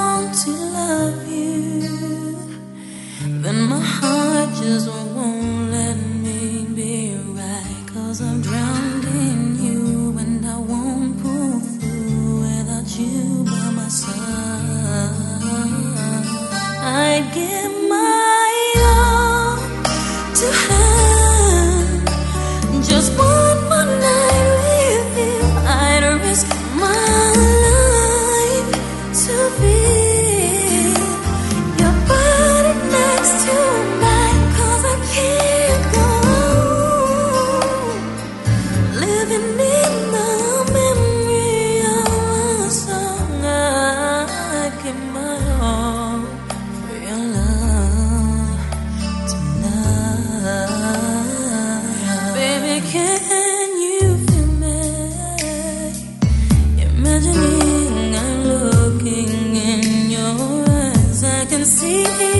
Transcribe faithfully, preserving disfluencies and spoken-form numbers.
want to love you, then my heart just won't let me be right. Cause I'm drowned in you and I won't pull through without you by my side. I'd give my all to have just one more night with you. I'd risk my life to feel your body next to mine. Cause I can't go on living in the memory of a song. I'd give my all for your love tonight. Baby, can you feel me? Imagining I'm looking in your eyes, I can see